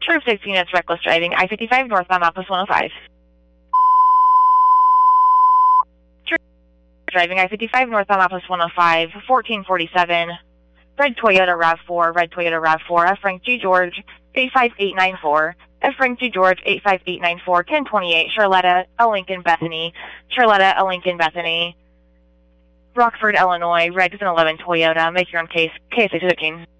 Troop 6 units reckless driving, I-55 northbound, Office 105. Troop driving, I-55 northbound, Office 105, 1447. Red Toyota RAV4, Red Toyota RAV4, F. Frank G. George, 85894. F. Frank G. George, 85894, 1028, Charlotta, L. Lincoln, Bethany. Charlotta, L. Lincoln, Bethany. Rockford, Illinois, Regs and 11 Toyota. Make your own case. KSA 15.